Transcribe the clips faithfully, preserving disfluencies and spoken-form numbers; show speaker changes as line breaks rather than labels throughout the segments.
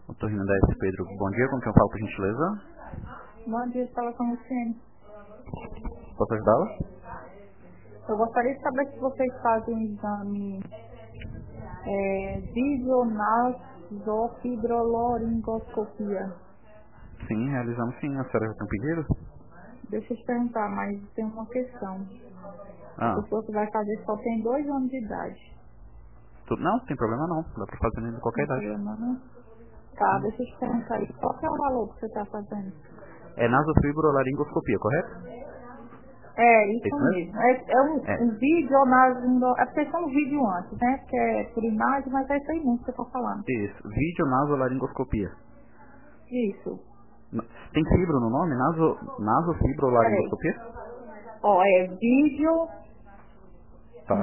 Otorrino da S, Pedro. Bom dia, com quem eu falo, por gentileza?
Bom dia, fala com você.
Posso ajudá-la?
Eu gostaria de saber se vocês fazem um exame é, videonasofibrolaringoscopia.
Sim, realizamos sim. A senhora já tem um pedido?
Deixa eu te perguntar, mas tem uma questão. A
Ah,
pessoa que vai fazer só tem dois anos de idade.
tu... não, não tem problema não. Dá pra fazer em qualquer
Não tem
idade.
problema, não? Tá,
Hum.
deixa eu te perguntar aí. Qual que é o valor que você está fazendo?
É nasofibrolaringoscopia, correto?
É,
É
isso
isso mesmo?
mesmo. É, é um,
É.
um vídeo nas... É porque tem um vídeo antes, né? Que é por imagem, mas é isso aí mesmo que você está falando.
Isso. Videonasolaringoscopia.
Isso.
N- Tem fibro no nome? Naso...
Peraí.
Nasofibrolaringoscopia?
Ó, é vídeo
Tá.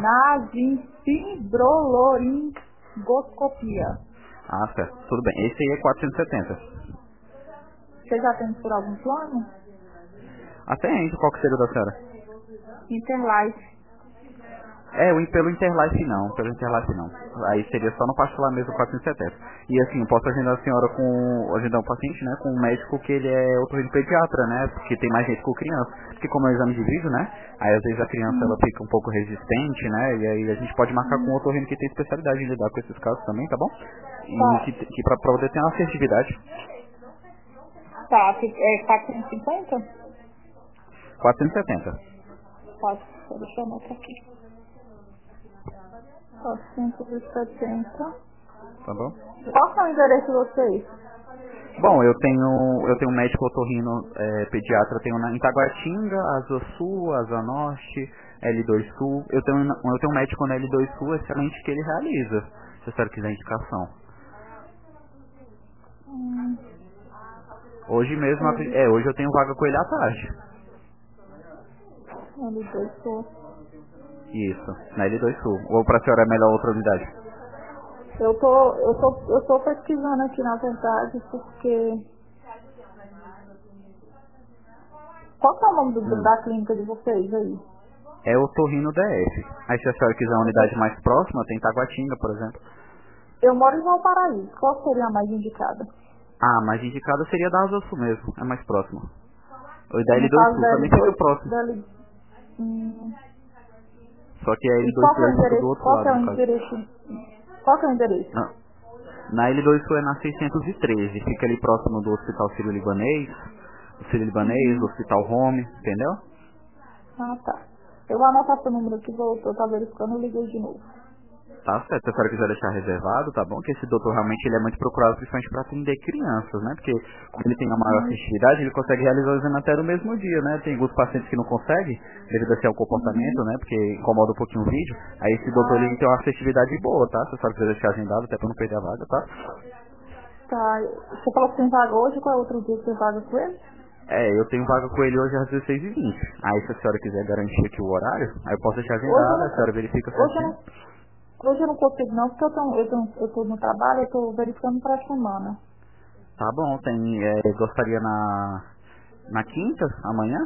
nasofibrolaringoscopia.
Ah, certo. Tudo bem. Esse aí é quatrocentos e setenta.
Você já tem por algum plano?
Até entra. Qual que seria o da senhora?
Interlife.
É, o, pelo Interlife não, pelo Interlife não. Aí seria só no particular mesmo quatrocentos e setenta. E assim, eu posso agendar a senhora com, agendar o paciente, né, com um médico que ele é otorrino pediatra, né, porque tem mais gente com criança. Porque como é um exame de vídeo, né, aí às vezes a criança ela
Hum,
fica um pouco resistente, né, e aí a gente pode marcar com um
hum.
otorrino que tem especialidade em lidar com esses casos também, tá bom? E
Tá,
que, que pra, pra poder ter uma assertividade.
tá. É quatrocentos e cinquenta?
quatrocentos e setenta,
Tá, deixa eu anotar aqui. quatrocentos e setenta.
tá bom?
Qual que é o endereço de vocês?
Bom, eu tenho eu tenho um médico otorrino é, pediatra, tenho na em Taguatinga, Asa Sul, Asa Norte, L dois Sul. Eu tenho na- eu tenho um médico na L dois Sul excelente que ele realiza, se a senhora quiser indicação.
Hum,
Hoje mesmo, acre-
L,
é, hoje eu tenho vaga com ele à tarde.
L dois Sul.
Isso, na L dois Sul. Ou pra senhora é melhor outra unidade?
Eu tô, eu tô, eu tô pesquisando aqui na verdade porque... Qual que é o nome do-
Hum.
da clínica de vocês aí?
É otorrino D F. Aí se a senhora quiser uma
Eu, tô,
unidade mais próxima, tem Taguatinga, por exemplo.
eu moro em Valparaíso. Qual seria a mais indicada?
Ah, mas indicada seria da Asa Sul mesmo, é mais próximo. O da
No
L dois
caso
Sul
da
também
L
fica
dois.
próximo.
Da L... Hum,
Só que a
e
L dois
qual que
Sul
é o
aí fica do
endereço?
outro
Qual que
lado,
é o
no caso.
endereço? Qual que é o endereço?
Na, na L dois Sul é na seiscentos e treze, fica ali próximo do Hospital Sírio-Libanês, do Sírio-Libanês, do
Uhum.
Hospital Home, entendeu?
Ah, tá. Eu vou anotar seu número aqui, vou, eu tô verificando, eu liguei de novo.
Tá certo, se a senhora quiser deixar reservado, tá bom? Que esse doutor realmente ele é muito procurado principalmente para atender crianças, né? Porque como ele tem a maior
Uhum.
afetividade, ele consegue realizar o exame até no mesmo dia, né? Tem alguns pacientes que não conseguem, devido a ser o comportamento,
Uhum.
né? Porque incomoda um pouquinho o vídeo. Aí esse doutor ele tem uma afetividade boa, tá? Se a senhora quiser deixar agendado, até para não perder a vaga, tá?
Tá, você falou que tem vaga hoje, qual é outro dia que tem vaga com ele?
É, eu tenho vaga com ele hoje às dezesseis e vinte. Aí se a senhora quiser garantir aqui o horário, aí eu posso deixar
Hoje eu
agendado,
não,
a senhora verifica
hoje eu
certinho.
não, hoje eu não consigo não, porque eu tô, eu tô, eu tô no trabalho, eu tô verificando pra semana.
Tá bom, tem. É, gostaria na. Na quinta, amanhã?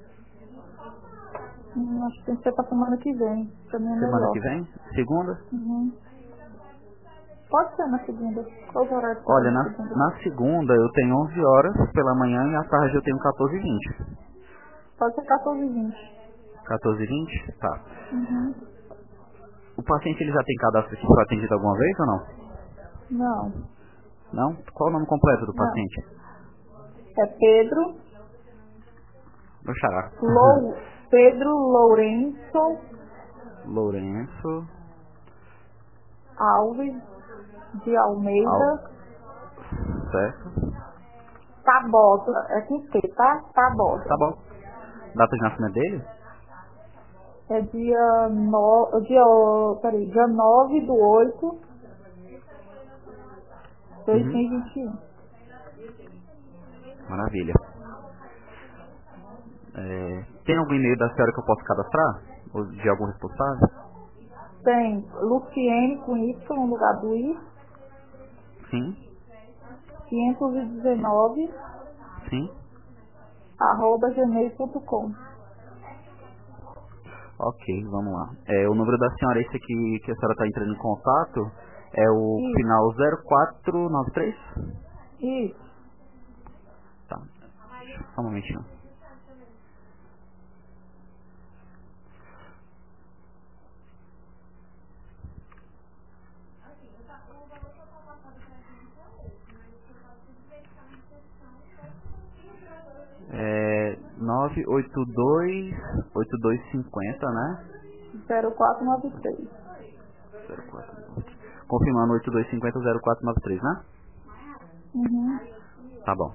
Hum, acho que tem que ser pra semana que vem, pra mim é
Semana
melhor.
que vem? Segunda?
Uhum. Pode ser na segunda. Qual o horário que você tem
Olha,
na
na,
segunda?
na segunda eu tenho onze horas pela manhã e à tarde eu tenho quatorze e vinte.
Pode ser quatorze e vinte.
quatorze e vinte? Tá.
Uhum.
O paciente ele já tem cadastro que foi atendido alguma vez ou não?
Não,
Não? Qual o nome completo do
não.
paciente?
É Pedro
Meu xará.
Lou, Pedro Lourenço
Lourenço.
Alves de
Al...
Almeida
Certo.
Tabosa. É com T, tá?
Tá
Tabosa.
bom. Data de nascimento dele?
É dia no, dia, peraí, dia nove do oito de dois mil
Uhum.
e vinte e um.
Maravilha. É, tem algum e-mail da senhora que eu posso cadastrar? Ou de algum responsável?
Tem Luciene com Y no lugar do I,
Sim.
quinhentos e dezenove,
Sim.
arroba gmail ponto com.
Ok, vamos lá. É, o número da senhora, esse aqui que a senhora está entrando em contato, é o
Isso,
final zero quatro nove três?
Isso.
Tá. Só um momentinho. É nove oito dois oito dois cinco zero, né?
zero quatro nove três.
zero quatro nove três. Confirmando oito dois cinco zero zero quatro nove três, né?
Uhum.
Tá bom.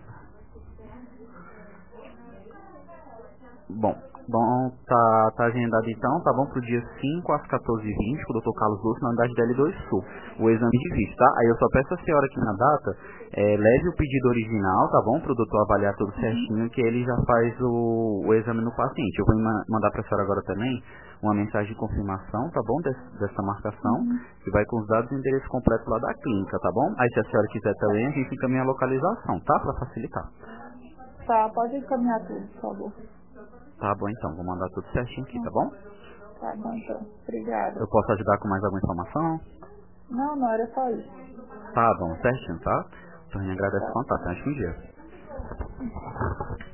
Bom, bom, tá, tá agendado então, tá bom? Pro dia cinco às quatorze e vinte, com o doutor Carlos Lúcio, na unidade D L dois Sul. O exame de vista, tá? Aí eu só peço a senhora aqui na data, é, leve o pedido original, tá bom? Pro doutor avaliar tudo certinho, que ele já faz o, o exame no paciente. Eu vou ma- mandar pra senhora agora também uma mensagem de confirmação, tá bom? Des, dessa marcação,
Uhum.
que vai com os dados e o endereço completo lá da clínica, tá bom? Aí se a senhora quiser também, a gente encaminha a localização, tá? Pra facilitar.
Tá, pode encaminhar tudo, por favor.
Tá bom então, vou mandar tudo certinho aqui, tá bom?
Tá bom, então. Obrigada.
Eu posso ajudar com mais alguma informação?
Não, não, era só isso.
Tá bom, certinho, tá? Então, agradece o
Tá.
contato. Acho que um dia.